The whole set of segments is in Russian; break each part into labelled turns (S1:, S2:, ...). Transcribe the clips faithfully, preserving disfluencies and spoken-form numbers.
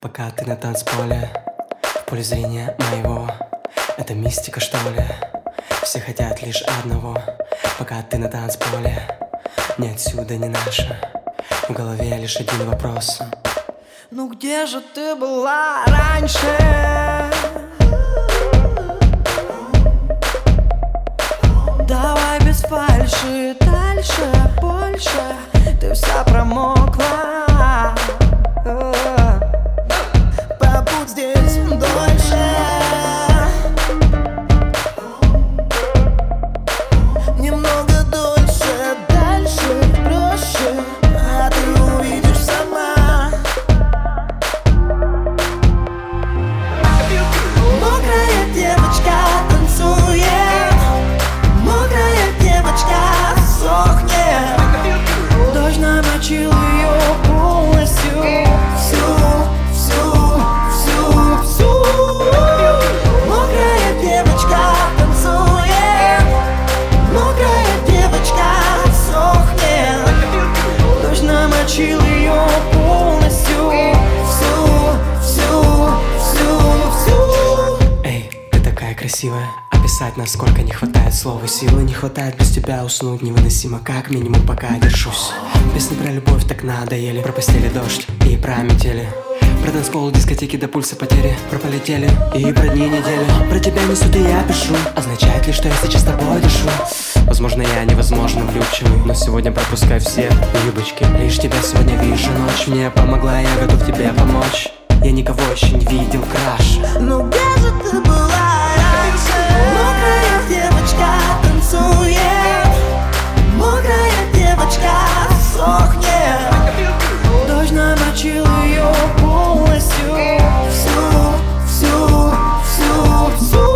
S1: Пока ты на танцполе, в поле зрения моего, это мистика, что ли? Все хотят лишь одного. Пока ты на танцполе, ни отсюда, ни наша. В голове лишь один вопрос:
S2: ну где же ты была раньше? Давай без фальши, дальше, больше. Ты вся промокла. Побудь здесь дольше. Немного дольше, дальше, проще. А ты увидишь сама. Мокрая девочка танцует. Мокрая девочка сохнет. Дождь намочил ее полностью. Всю, всю, всю, всю. Мокрая девочка танцует. Мокрая девочка сохнет. Дождь намочил ее полностью. Всю, всю, всю, всю.
S1: Эй, ты такая красивая. Описать, насколько не хватает слов и силы. Не хватает без тебя уснуть невыносимо. Как минимум пока держусь. Песни про любовь так надоели. Про постели дождь и про метели. Про танцпол, дискотеки до пульса потери. Про полетели и про дни недели. Про тебя несут и я пишу. Означает ли, что я сейчас с тобой дышу? Возможно, я невозможно влюбчивый, но сегодня пропускай все юбочки. Лишь тебя сегодня вижу. Ночь мне помогла, я готов тебе помочь. Я никого еще не видел краше.
S2: Ну где же ты была раньше? Мокрая девочка танцует. Мокрая девочка сохнет. Дождь намочил ее полностью. Всю, всю, всю, всю.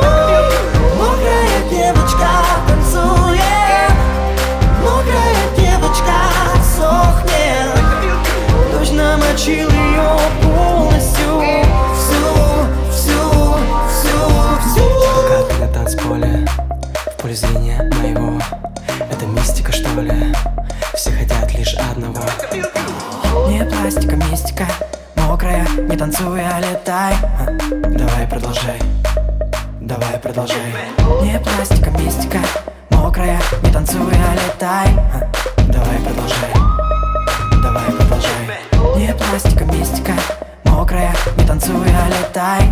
S2: Мокрая девочка танцует. Мокрая девочка сохнет. Дождь намочил ее полностью. Всю, всю, всю, всю.
S1: Пока ты на танцполе, в поле зрения моего, это мистика, что ли? Все хотят лишь одного.
S2: Не пластика, мистика. Мокрая, не танцуй, а летай. а, Давай продолжай. Давай продолжай. Не пластика, мистика. Мокрая, не танцуй, а летай. а, Давай продолжай. Давай продолжай. Не пластика, мистика. Мокрая, не танцуй, а летай.